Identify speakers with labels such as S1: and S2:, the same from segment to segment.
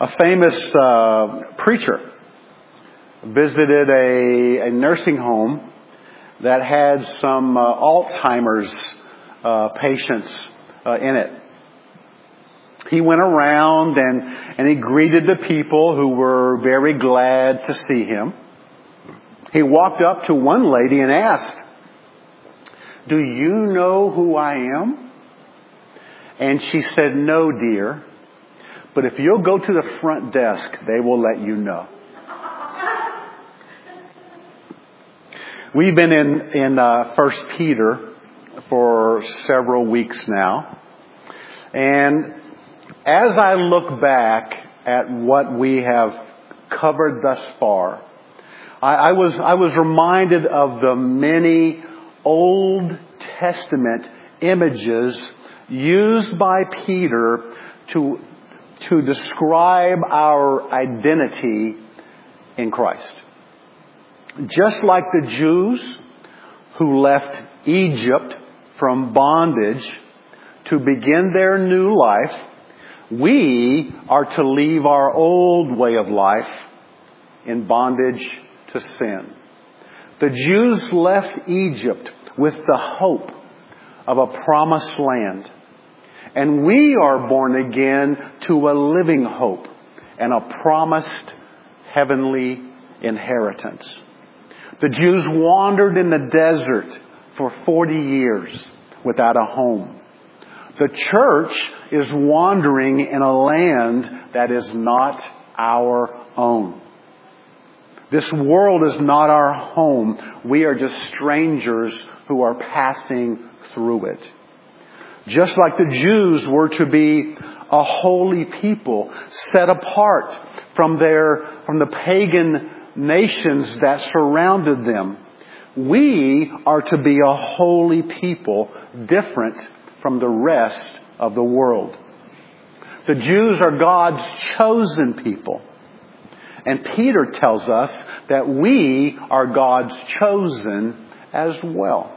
S1: A famous preacher visited a nursing home that had some Alzheimer's patients in it. He went around and he greeted the people who were very glad to see him. He walked up to one lady and asked, "Do you know who I am?" And she said, "No, dear. But if you'll go to the front desk, they will let you know." We've been in 1 Peter for several weeks now. And as I look back at what we have covered thus far, I was reminded of the many Old Testament images used by Peter to describe our identity in Christ. Just like the Jews who left Egypt from bondage to begin their new life, we are to leave our old way of life in bondage to sin. The Jews left Egypt with the hope of a promised land. And we are born again to a living hope and a promised heavenly inheritance. The Jews wandered in the desert for 40 years without a home. The church is wandering in a land that is not our own. This world is not our home. We are just strangers who are passing through it. Just like the Jews were to be a holy people, set apart from the pagan nations that surrounded them, we are to be a holy people, different from the rest of the world. The Jews are God's chosen people. And Peter tells us that we are God's chosen as well.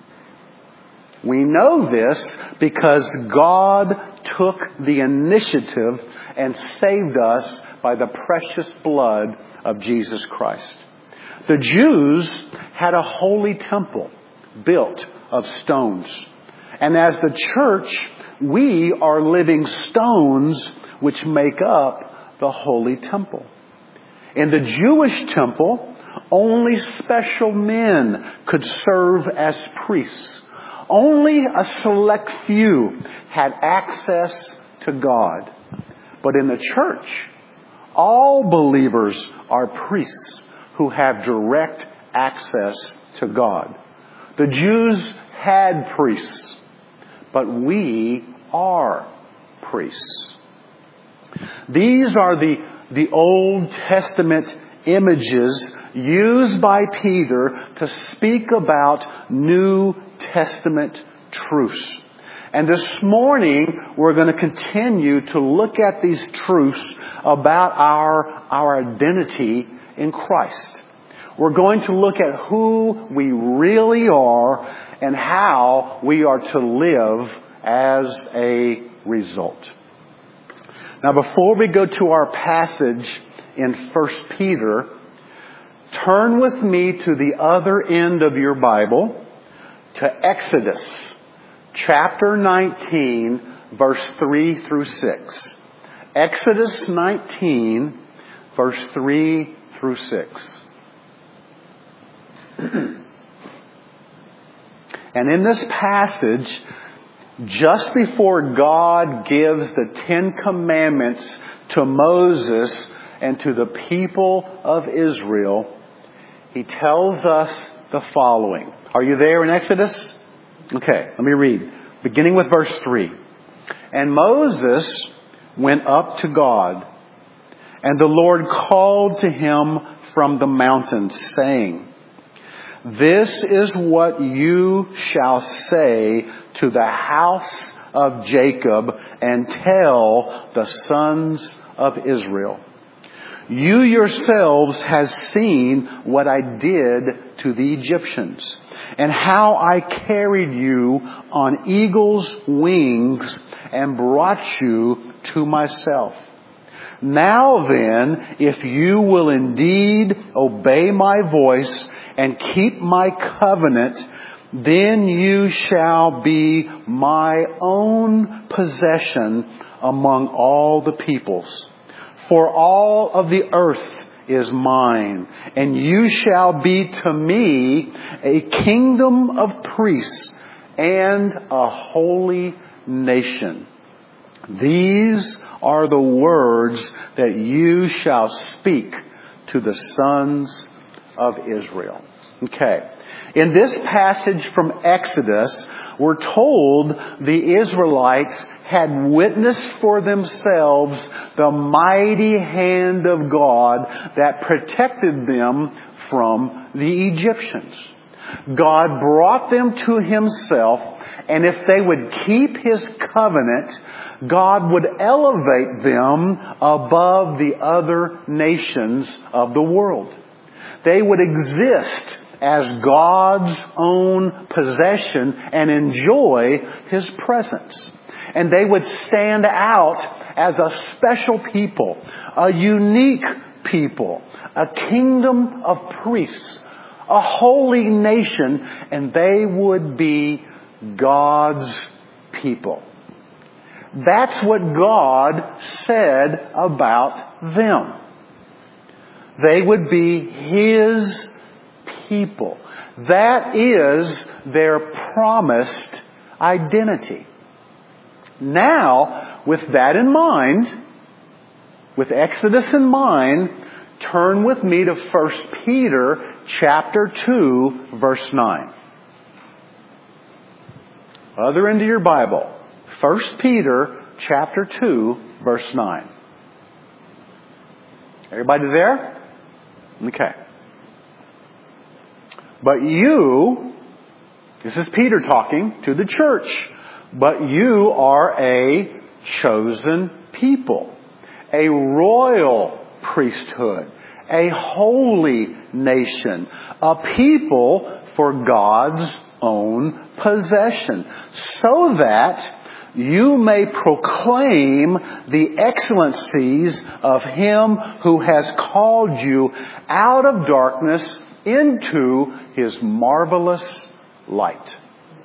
S1: We know this because God took the initiative and saved us by the precious blood of Jesus Christ. The Jews had a holy temple built of stones. And as the church, we are living stones which make up the holy temple. In the Jewish temple, only special men could serve as priests. Only a select few had access to God. But in the church, all believers are priests who have direct access to God. The Jews had priests, but we are priests. These are the Old Testament images used by Peter to speak about New Testament truths. And this morning, we're going to continue to look at these truths about our identity in Christ. We're going to look at who we really are and how we are to live as a result. Now, before we go to our passage in 1 Peter, turn with me to the other end of your Bible, to Exodus chapter 19, verse 3 through 6. Exodus 19, verse 3 through 6. And in this passage, just before God gives the 10 Commandments to Moses and to the people of Israel, He tells us the following. Are you there in Exodus? Okay, let me read. Beginning with verse 3. And Moses went up to God, and the Lord called to him from the mountain, saying, This is what you shall say to the house of Jacob and tell the sons of Israel. You yourselves have seen what I did to the Egyptians, and how I carried you on eagle's wings and brought you to myself. Now then, if you will indeed obey my voice and keep my covenant, then you shall be my own possession among all the peoples. For all of the earth is mine, and you shall be to me a kingdom of priests and a holy nation. These are the words that you shall speak to the sons of Israel. Okay. In this passage from Exodus, we're told the Israelites had witnessed for themselves the mighty hand of God that protected them from the Egyptians. God brought them to Himself, and if they would keep His covenant, God would elevate them above the other nations of the world. They would exist as God's own possession and enjoy His presence. And they would stand out as a special people, a unique people, a kingdom of priests, a holy nation, and they would be God's people. That's what God said about them. They would be His people. That is their promised identity. Now, with that in mind, with Exodus in mind, turn with me to 1 Peter chapter 2, verse 9. Other end of your Bible. 1 Peter chapter 2, verse 9. Everybody there? Okay. But you, this is Peter talking to the church, but you are a chosen people, a royal priesthood, a holy nation, a people for God's own possession, so that you may proclaim the excellencies of Him who has called you out of darkness into His marvelous light.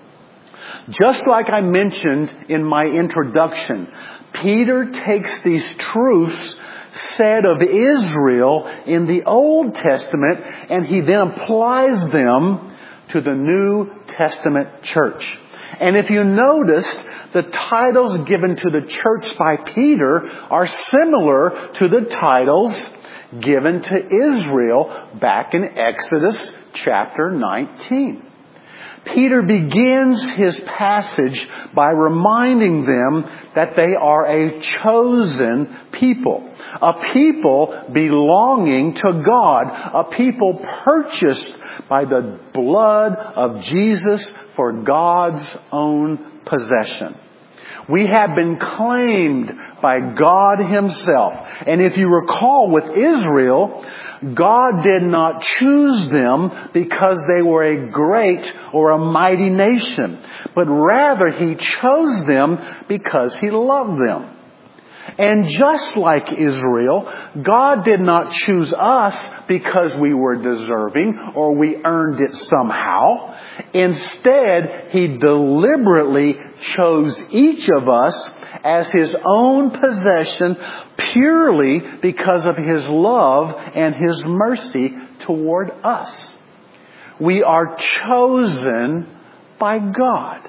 S1: Just like I mentioned in my introduction, Peter takes these truths said of Israel in the Old Testament and he then applies them to the New Testament church. And if you noticed, the titles given to the church by Peter are similar to the titles given to Israel back in Exodus chapter 19. Peter begins his passage by reminding them that they are a chosen people, a people belonging to God, a people purchased by the blood of Jesus for God's own possession. We have been claimed by God Himself. And if you recall with Israel, God did not choose them because they were a great or a mighty nation, but rather He chose them because He loved them. And just like Israel, God did not choose us because we were deserving or we earned it somehow. Instead, He deliberately chose each of us as His own possession purely because of His love and His mercy toward us. We are chosen by God.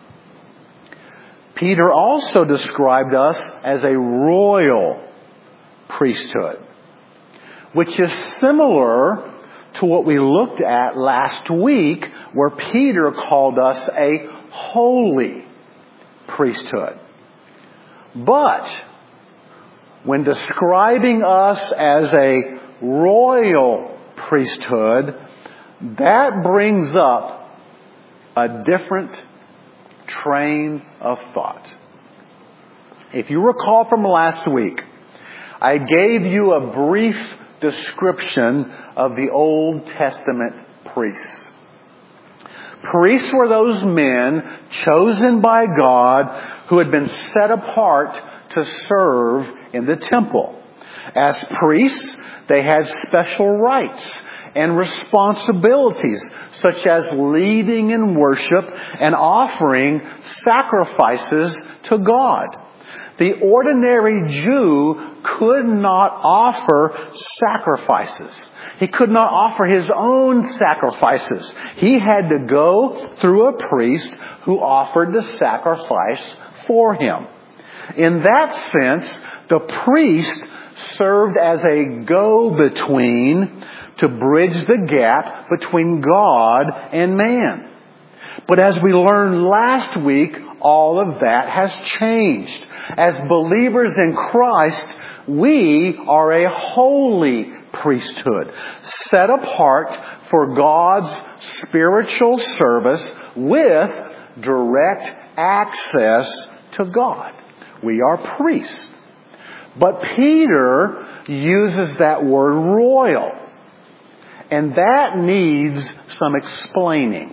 S1: Peter also described us as a royal priesthood, which is similar to what we looked at last week, where Peter called us a holy priesthood. But when describing us as a royal priesthood, that brings up a different train of thought. If you recall from last week, I gave you a brief description of the Old Testament priests. Priests were those men chosen by God who had been set apart to serve in the temple. As priests, they had special rights and responsibilities, such as leading in worship and offering sacrifices to God. The ordinary Jew could not offer sacrifices. He could not offer his own sacrifices. He had to go through a priest who offered the sacrifice for him. In that sense, the priest served as a go-between to bridge the gap between God and man. But as we learned last week, all of that has changed. As believers in Christ, we are a holy priesthood, set apart for God's spiritual service with direct access to God. We are priests. But Peter uses that word royal. And that needs some explaining.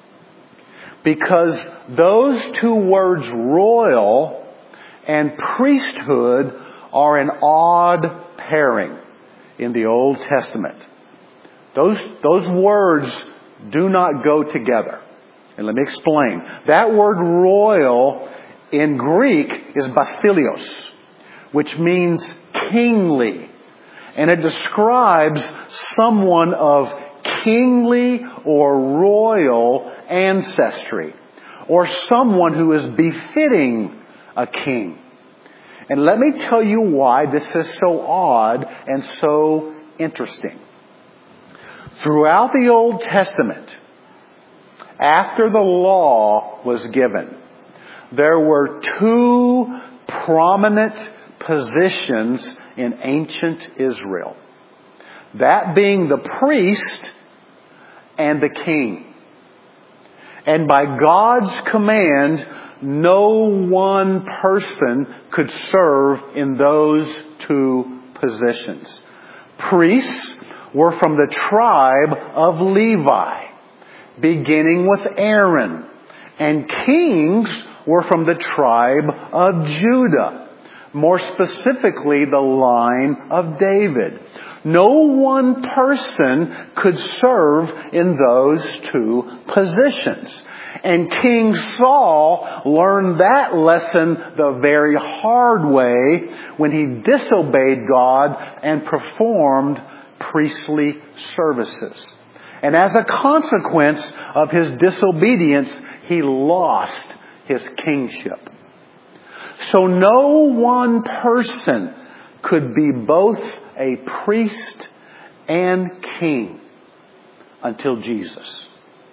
S1: Because those two words, royal and priesthood, are an odd pairing in the Old Testament. Those words do not go together. And let me explain. That word royal in Greek is basileos, which means kingly. And it describes someone of kingly or royal ancestry, or someone who is befitting a king. And let me tell you why this is so odd and so interesting. Throughout the Old Testament, after the law was given, there were two prominent positions in ancient Israel. That being the priest and the king. And by God's command, no one person could serve in those two positions. Priests were from the tribe of Levi, beginning with Aaron. And kings were from the tribe of Judah, more specifically the line of David. No one person could serve in those two positions. And King Saul learned that lesson the very hard way when he disobeyed God and performed priestly services. And as a consequence of his disobedience, he lost his kingship. So no one person could be both a priest and king until Jesus.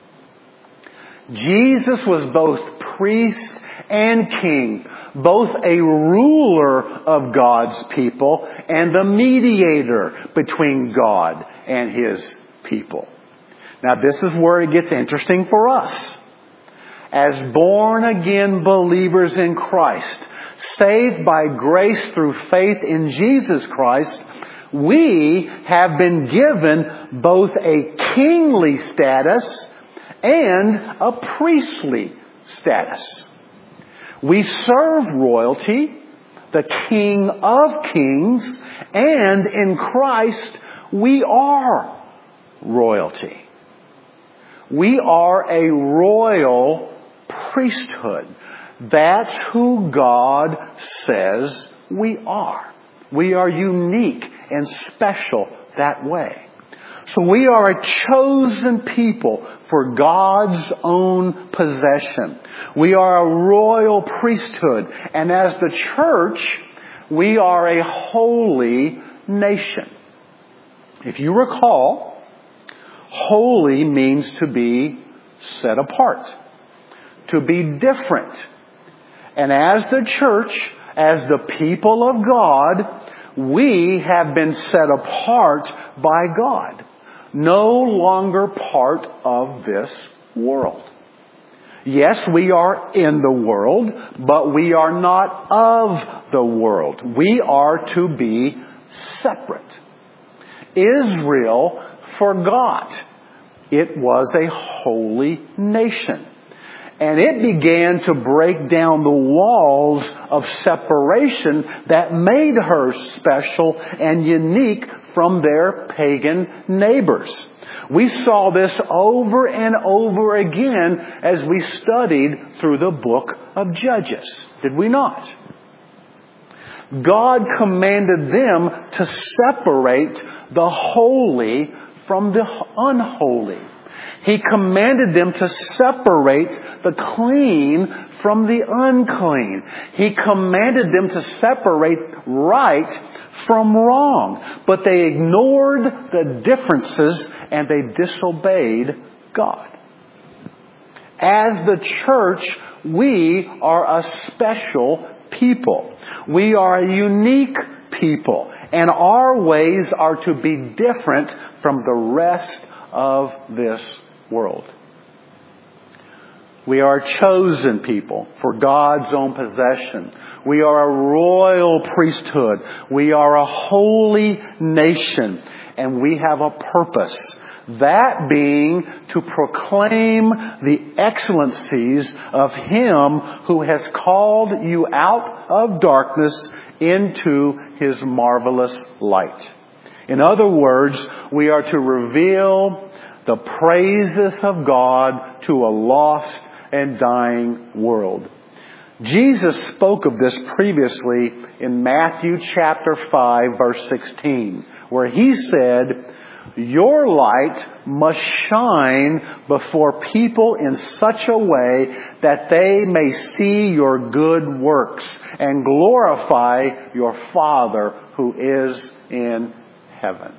S1: Jesus was both priest and king, both a ruler of God's people and a mediator between God and His people. Now this is where it gets interesting for us. As born-again believers in Christ, saved by grace through faith in Jesus Christ, we have been given both a kingly status and a priestly status. We serve royalty, the King of Kings, and in Christ we are royalty. We are a royal priesthood. That's who God says we are. We are unique and special that way. So we are a chosen people for God's own possession. We are a royal priesthood. And as the church, we are a holy nation. If you recall, holy means to be set apart, to be different. And as the church, as the people of God, we have been set apart by God. No longer part of this world. Yes, we are in the world, but we are not of the world. We are to be separate. Israel forgot it was a holy nation. And it began to break down the walls of separation that made her special and unique from their pagan neighbors. We saw this over and over again as we studied through the book of Judges. Did we not? God commanded them to separate the holy from the unholy. He commanded them to separate the clean from the unclean. He commanded them to separate right from wrong. But they ignored the differences and they disobeyed God. As the church, we are a special people. We are a unique people. And our ways are to be different from the rest of this world. We are a chosen people for God's own possession. We are a royal priesthood. We are a holy nation. And we have a purpose. That being to proclaim the excellencies of Him who has called you out of darkness into His marvelous light. In other words, we are to reveal the praises of God to a lost and dying world. Jesus spoke of this previously in Matthew chapter 5, verse 16, where He said, "Your light must shine before people in such a way that they may see your good works and glorify your Father who is in heaven."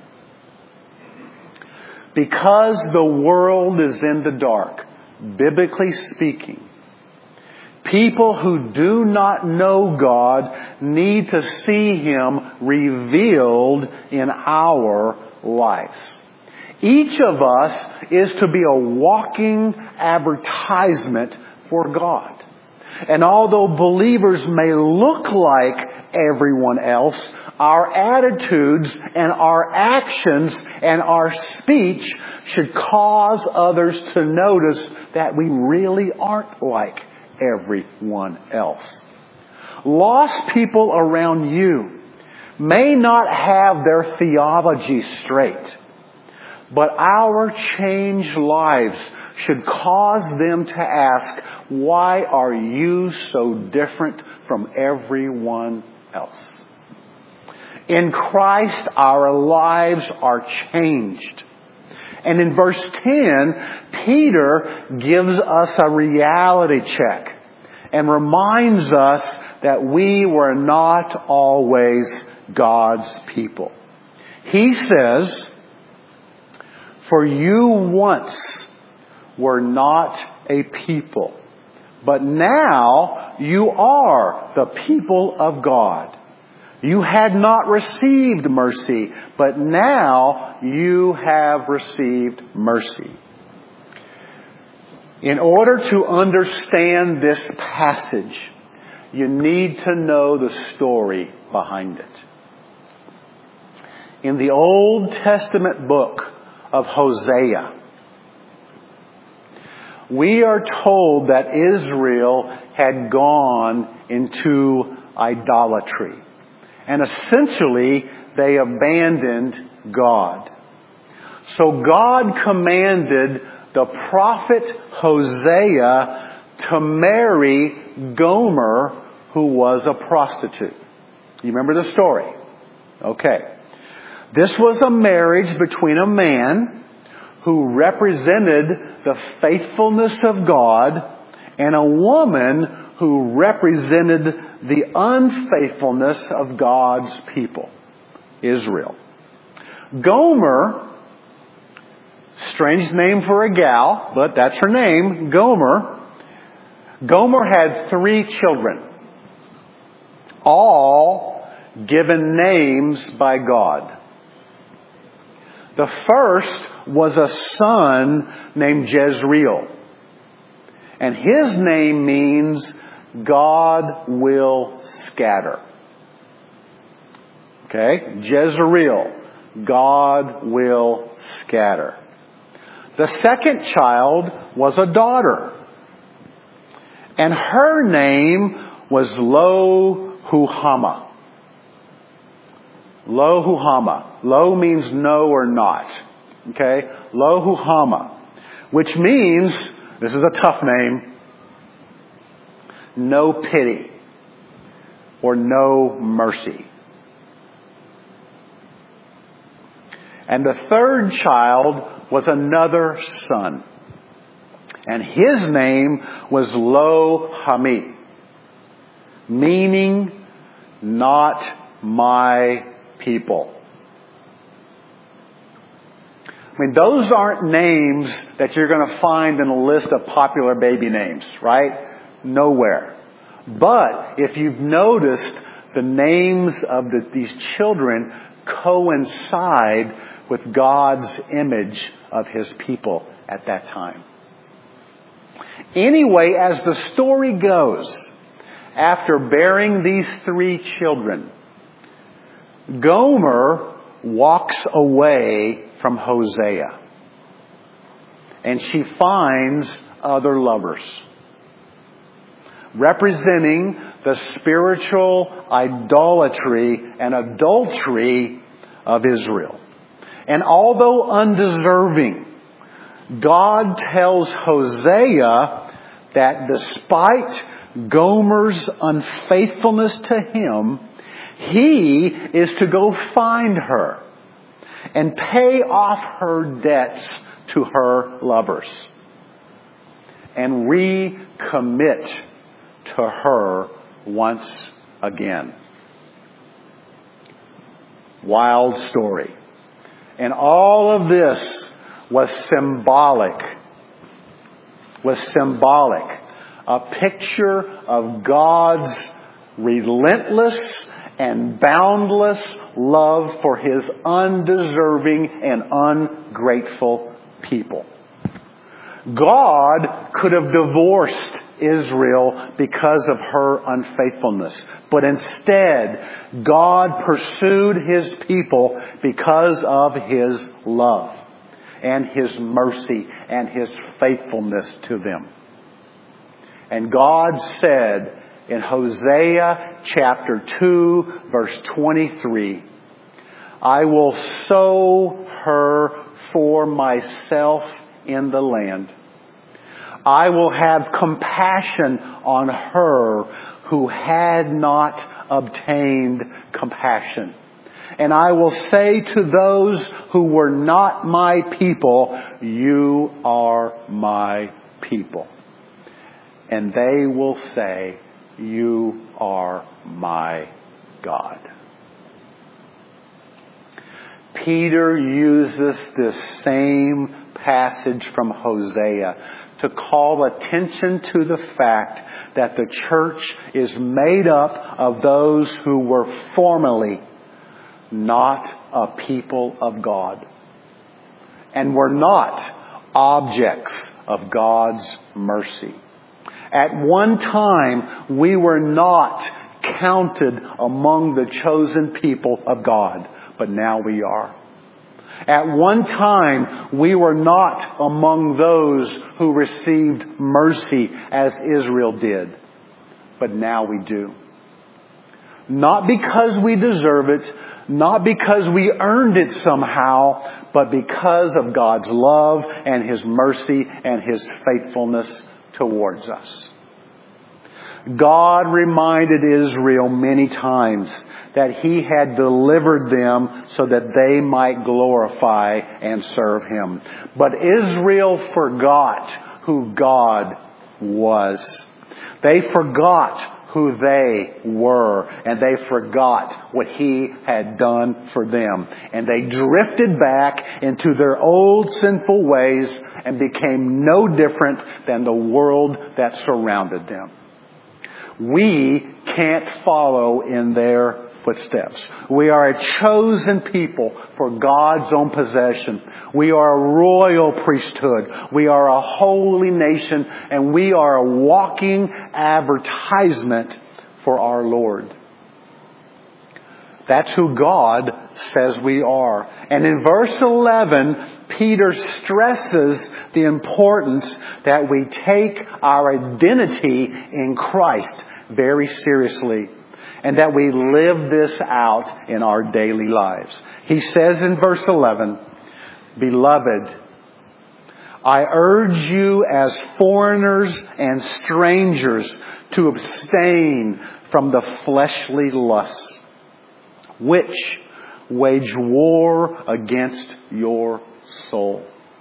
S1: Because the world is in the dark, biblically speaking, people who do not know God need to see Him revealed in our lives. Each of us is to be a walking advertisement for God. And although believers may look like everyone else, our attitudes and our actions and our speech should cause others to notice that we really aren't like everyone else. Lost people around you may not have their theology straight, but our changed lives should cause them to ask, why are you so different from everyone else? In Christ, our lives are changed. And in verse 10, Peter gives us a reality check and reminds us that we were not always God's people. He says, "For you once were not a people, but now you are the people of God. You had not received mercy, but now you have received mercy." In order to understand this passage, you need to know the story behind it. In the Old Testament book of Hosea, we are told that Israel had gone into idolatry. And essentially, they abandoned God. So God commanded the prophet Hosea to marry Gomer, who was a prostitute. You remember the story? Okay. This was a marriage between a man who represented the faithfulness of God and a woman who represented the unfaithfulness of God's people, Israel. Gomer, strange name for a gal, but that's her name, Gomer. Gomer had 3 children, all given names by God. The first was a son named Jezreel. And his name means God will scatter. Okay? Jezreel. God will scatter. The second child was a daughter. And her name was Lo-Ruhamah. Lo-Ruhamah. Lo means no or not. Okay? Lo-Ruhamah. Which means, this is a tough name, no pity or no mercy. And the third child was another son. And his name was Lo-Ammi, meaning not my people. I mean, those aren't names that you're going to find in a list of popular baby names, right? Nowhere. But if you've noticed, the names of these children coincide with God's image of His people at that time. Anyway, as the story goes, after bearing these three children, Gomer walks away from Hosea. And she finds other lovers, representing the spiritual idolatry and adultery of Israel. And although undeserving, God tells Hosea that despite Gomer's unfaithfulness to him, he is to go find her and pay off her debts to her lovers and recommit to her once again. Wild story. And all of this was symbolic. A picture of God's relentless and boundless love for His undeserving and ungrateful people. God could have divorced Israel because of her unfaithfulness. But instead, God pursued His people because of His love and His mercy and His faithfulness to them. And God said in Hosea chapter 2, verse 23, I will sow her for myself in the land. I will have compassion on her who had not obtained compassion. And I will say to those who were not my people, you are my people. And they will say, you are my God. Peter uses this same passage from Hosea to call attention to the fact that the church is made up of those who were formerly not a people of God and were not objects of God's mercy. At one time, we were not counted among the chosen people of God, but now we are. At one time, we were not among those who received mercy as Israel did, but now we do. Not because we deserve it, not because we earned it somehow, but because of God's love and His mercy and His faithfulness towards us. God reminded Israel many times that He had delivered them so that they might glorify and serve Him. But Israel forgot who God was. They forgot who they were, and they forgot what He had done for them. And they drifted back into their old sinful ways and became no different than the world that surrounded them. We can't follow in their footsteps. We are a chosen people for God's own possession. We are a royal priesthood. We are a holy nation, and we are a walking advertisement for our Lord. That's who God says we are. And in verse 11, Peter stresses the importance that we take our identity in Christ very seriously, and that we live this out in our daily lives. He says in verse 11, "Beloved, I urge you as foreigners and strangers to abstain from the fleshly lusts, which wage war against your soul."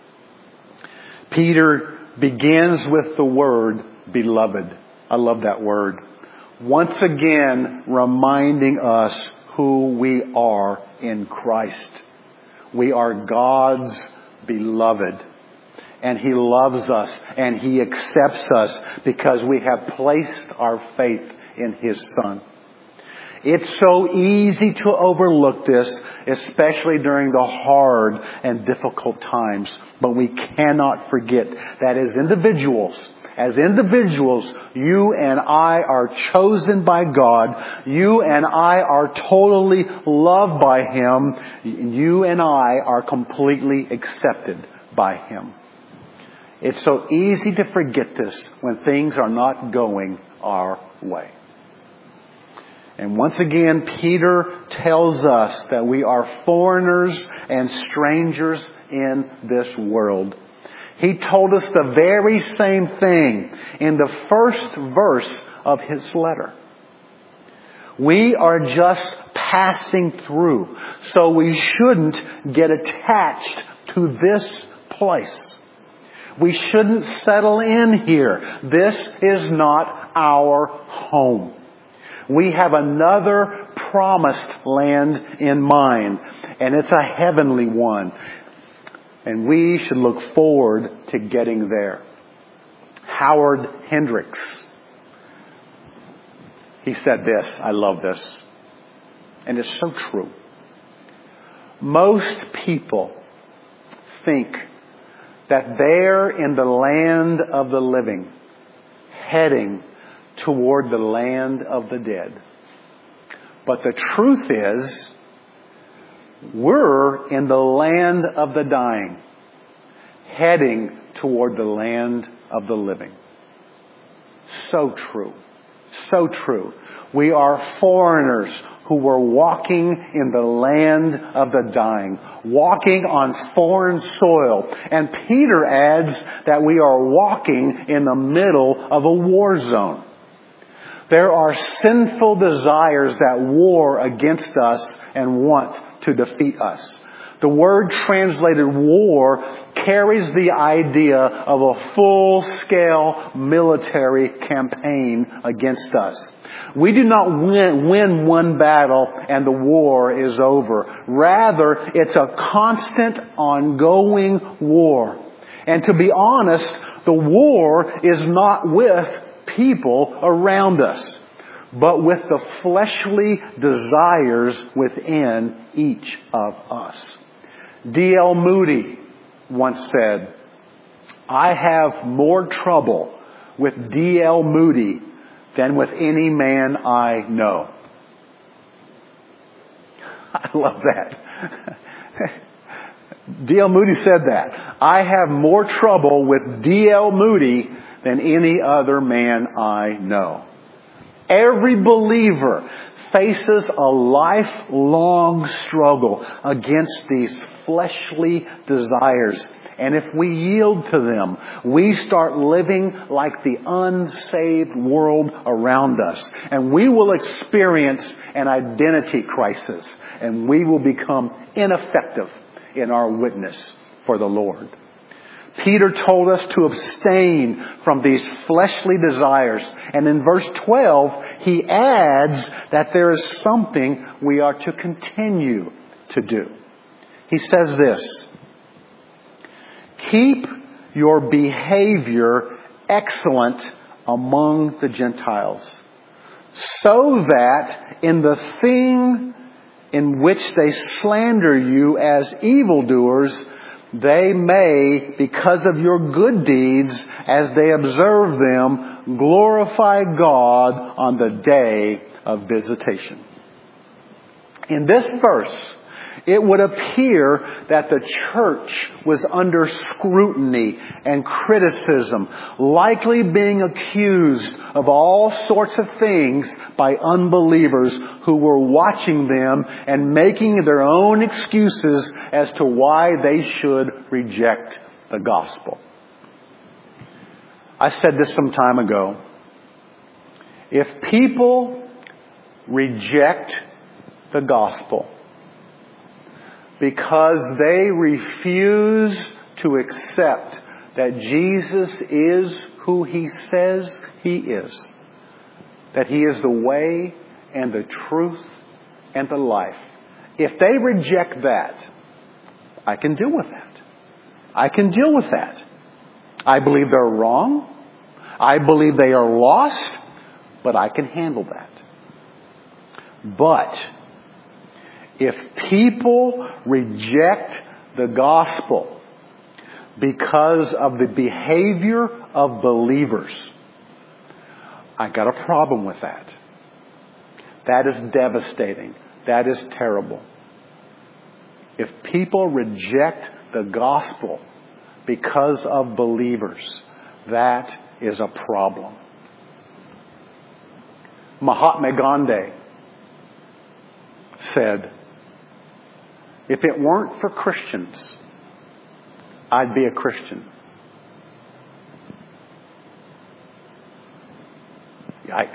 S1: Peter begins with the word beloved. I love that word. Once again, reminding us who we are in Christ. We are God's beloved. And He loves us and He accepts us because we have placed our faith in His Son. It's so easy to overlook this, especially during the hard and difficult times. But we cannot forget that as individuals, you and I are chosen by God. You and I are totally loved by Him. You and I are completely accepted by Him. It's so easy to forget this when things are not going our way. And once again, Peter tells us that we are foreigners and strangers in this world. He told us the very same thing in the first verse of his letter. We are just passing through, so we shouldn't get attached to this place. We shouldn't settle in here. This is not our home. We have another promised land in mind, and it's a heavenly one. And we should look forward to getting there. Howard Hendricks, he said this, I love this, and it's so true. Most people think that they're in the land of the living, heading toward the land of the dead. But the truth is, we're in the land of the dying, heading toward the land of the living. So true. So true. We are foreigners who were walking in the land of the dying, walking on foreign soil. And Peter adds that we are walking in the middle of a war zone. There are sinful desires that war against us and want to defeat us. The word translated war carries the idea of a full-scale military campaign against us. We do not win one battle and the war is over. Rather, it's a constant, ongoing war. And to be honest, the war is not with people around us, but with the fleshly desires within each of us. D.L. Moody once said, "I have more trouble with D.L. Moody than with any man I know." I love that. D.L. Moody said that. "I have more trouble with D.L. Moody than any other man I know." Every believer faces a lifelong struggle against these fleshly desires. And if we yield to them, we start living like the unsaved world around us. And we will experience an identity crisis. And we will become ineffective in our witness for the Lord. Peter told us to abstain from these fleshly desires. And in verse 12, he adds that there is something we are to continue to do. He says this, "Keep your behavior excellent among the Gentiles, so that in the thing in which they slander you as evildoers, they may, because of your good deeds, as they observe them, glorify God on the day of visitation." In this verse, it would appear that the church was under scrutiny and criticism, likely being accused of all sorts of things by unbelievers who were watching them and making their own excuses as to why they should reject the gospel. I said this some time ago. If people reject the gospel because they refuse to accept that Jesus is who He says He is, that He is the way and the truth and the life, if they reject that, I can deal with that. I can deal with that. I believe they're wrong. I believe they are lost, but I can handle that. But if people reject the gospel because of the behavior of believers, I got a problem with that. That is devastating. That is terrible. If people reject the gospel because of believers, that is a problem. Mahatma Gandhi said, if it weren't for Christians, I'd be a Christian. Yikes.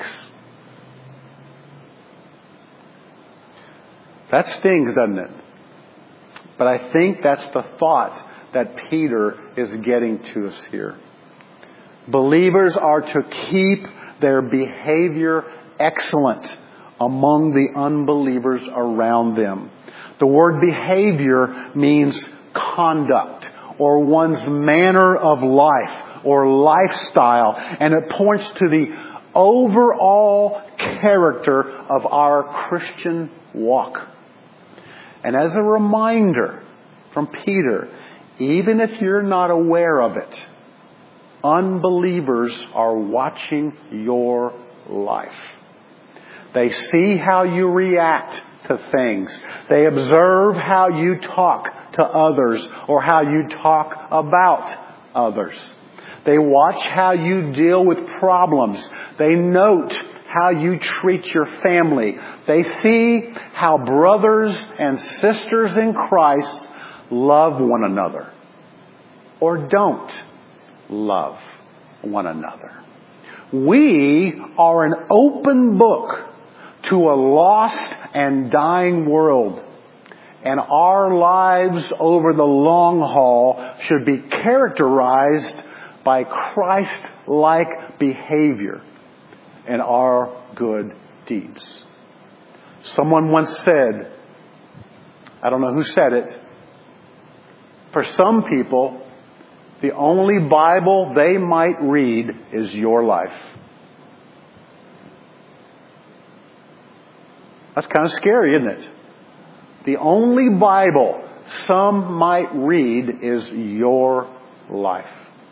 S1: That stings, doesn't it? But I think that's the thought that Peter is getting to us here. Believers are to keep their behavior excellent among the unbelievers around them. The word behavior means conduct or one's manner of life or lifestyle, and it points to the overall character of our Christian walk. And as a reminder from Peter, even if you're not aware of it, unbelievers are watching your life. They see how you react to things. They observe how you talk to others or how you talk about others. They watch how you deal with problems. They note how you treat your family. They see how brothers and sisters in Christ love one another or don't love one another. We are an open book to a lost and dying world. And our lives over the long haul should be characterized by Christ-like behavior and our good deeds. Someone once said, I don't know who said it, for some people, the only Bible they might read is your life. That's kind of scary, isn't it? The only Bible some might read is your life.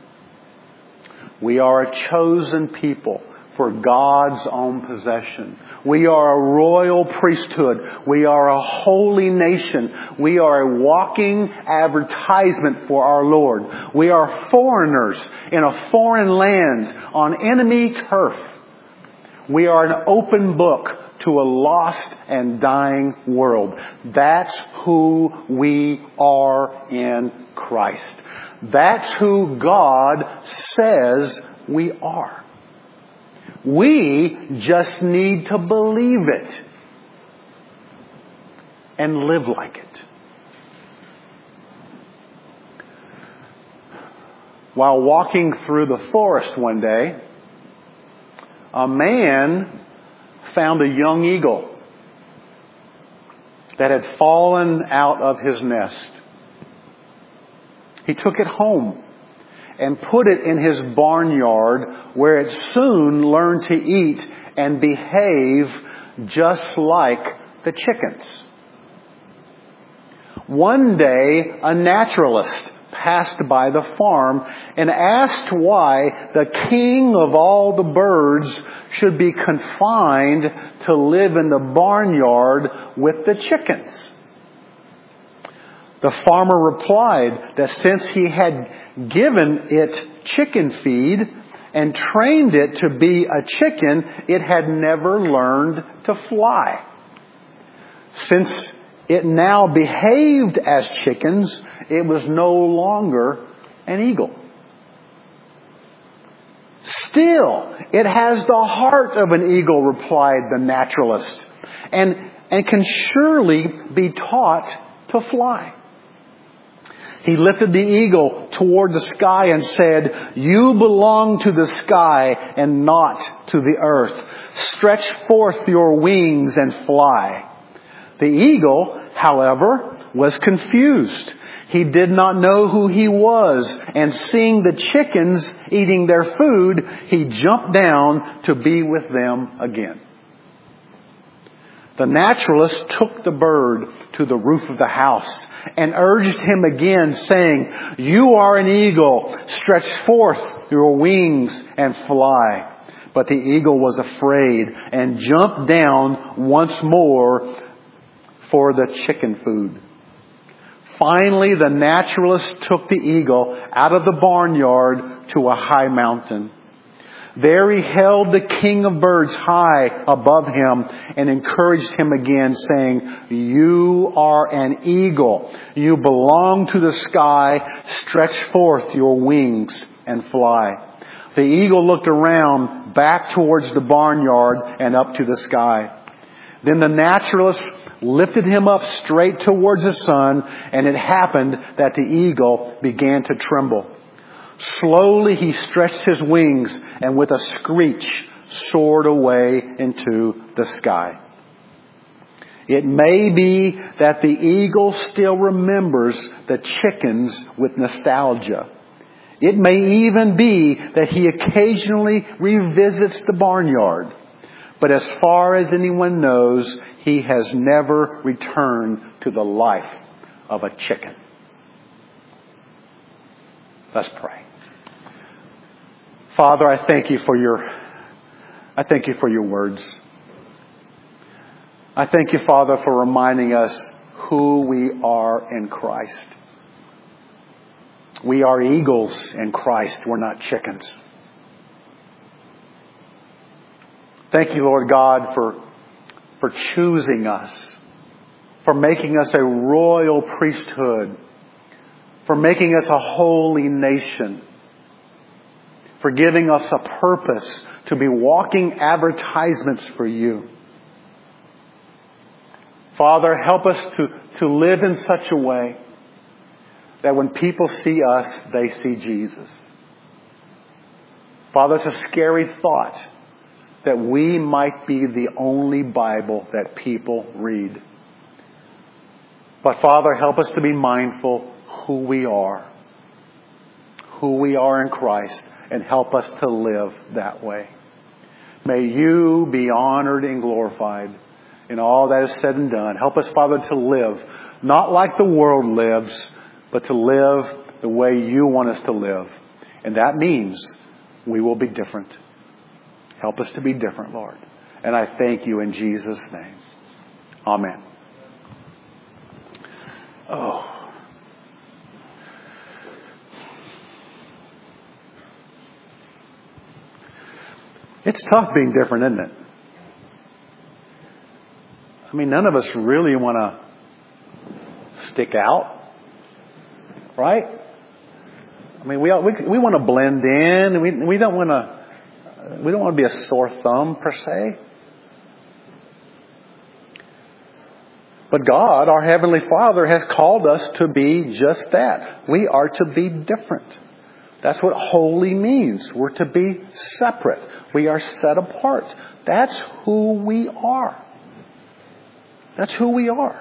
S1: We are a chosen people for God's own possession. We are a royal priesthood. We are a holy nation. We are a walking advertisement for our Lord. We are foreigners in a foreign land on enemy turf. We are an open book to a lost and dying world. That's who we are in Christ. That's who God says we are. We just need to believe it and live like it. While walking through the forest one day, a man found a young eagle that had fallen out of his nest. He took it home and put it in his barnyard, where it soon learned to eat and behave just like the chickens. One day, a naturalist passed by the farm and asked why the king of all the birds should be confined to live in the barnyard with the chickens. The farmer replied that since he had given it chicken feed and trained it to be a chicken, it had never learned to fly. Since it now behaved as chickens, it was no longer an eagle. Still, it has the heart of an eagle, replied the naturalist, and can surely be taught to fly. He lifted the eagle toward the sky and said, "You belong to the sky and not to the earth. Stretch forth your wings and fly." The eagle, however, was confused. He did not know who he was, and seeing the chickens eating their food, he jumped down to be with them again. The naturalist took the bird to the roof of the house and urged him again, saying, "You are an eagle. Stretch forth your wings and fly." But the eagle was afraid and jumped down once more for the chicken food. Finally, the naturalist took the eagle out of the barnyard to a high mountain. There he held the king of birds high above him and encouraged him again, saying, "You are an eagle. You belong to the sky. Stretch forth your wings and fly." The eagle looked around, back towards the barnyard and up to the sky. Then the naturalist lifted him up straight towards the sun, and it happened that the eagle began to tremble. Slowly he stretched his wings and with a screech soared away into the sky. It may be that the eagle still remembers the chickens with nostalgia. It may even be that he occasionally revisits the barnyard. But as far as anyone knows, he has never returned to the life of a chicken. Let's pray. Father, I thank you for your words. I thank you, Father, for reminding us who we are in Christ. We are eagles in Christ. We're not chickens. Thank you, Lord God, for choosing us, for making us a royal priesthood, for making us a holy nation, for giving us a purpose to be walking advertisements for you. Father, help us to live in such a way that when people see us, they see Jesus. Father, it's a scary thought that we might be the only Bible that people read. But Father, help us to be mindful who we are in Christ, and help us to live that way. May you be honored and glorified in all that is said and done. Help us, Father, to live not like the world lives, but to live the way you want us to live. And that means we will be different. Help us to be different, Lord. And I thank you in Jesus' name. Amen. Oh. It's tough being different, isn't it? I mean, none of us really want to stick out, right? I mean, we want to blend in. We don't want to be a sore thumb per se. But God, our Heavenly Father, has called us to be just that. We are to be different. That's what holy means. We're to be separate. We are set apart. That's who we are. That's who we are.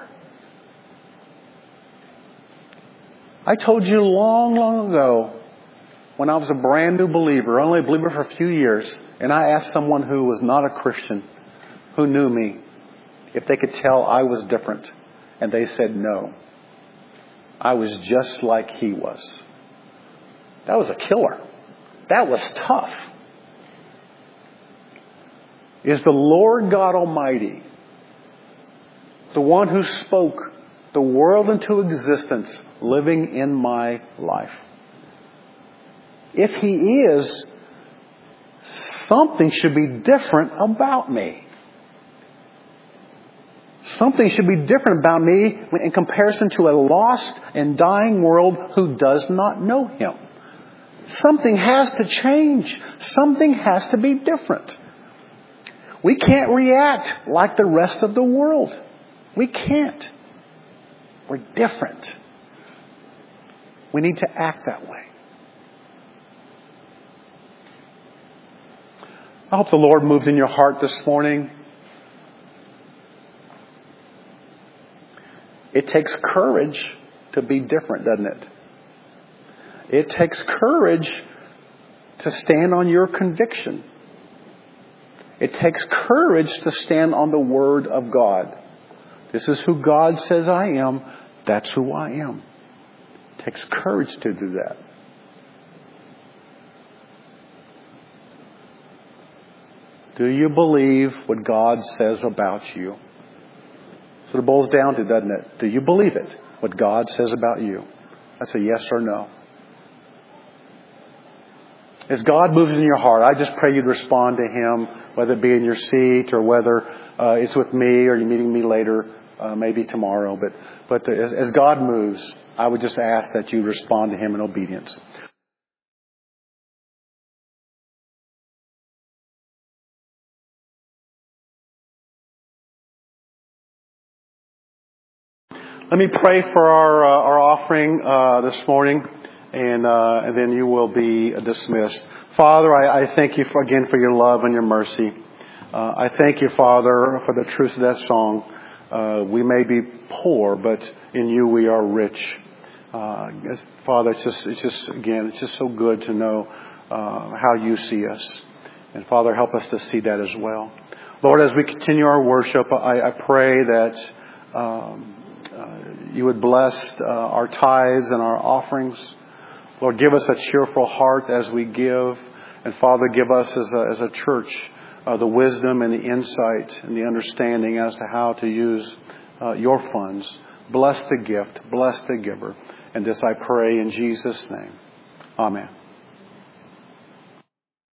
S1: I told you long, long ago, when I was a brand new believer, only a believer for a few years, and I asked someone who was not a Christian, who knew me, if they could tell I was different. And they said no. I was just like he was. That was a killer. That was tough. Is the Lord God Almighty, the one who spoke the world into existence, living in my life? If He is, something should be different about me. Something should be different about me in comparison to a lost and dying world who does not know Him. Something has to change. Something has to be different. We can't react like the rest of the world. We can't. We're different. We need to act that way. I hope the Lord moves in your heart this morning. It takes courage to be different, doesn't it? It takes courage to stand on your conviction. It takes courage to stand on the Word of God. This is who God says I am. That's who I am. It takes courage to do that. Do you believe what God says about you? That's what it boils down to, doesn't it? Do you believe it? What God says about you? That's a yes or no. As God moves in your heart, I just pray you'd respond to Him, whether it be in your seat or whether it's with me or you're meeting me later, maybe tomorrow. But as God moves, I would just ask that you respond to Him in obedience. Let me pray for our offering this morning, and then you will be dismissed. Father, I thank you again for your love and your mercy. I thank you, Father, for the truth of that song. We may be poor, but in you we are rich. Father, it's just so good to know how you see us. And Father, help us to see that as well. Lord, as we continue our worship, I pray that you would bless our tithes and our offerings. Lord, give us a cheerful heart as we give. And Father, give us as a church the wisdom and the insight and the understanding as to how to use your funds. Bless the gift. Bless the giver. And this I pray in Jesus' name. Amen.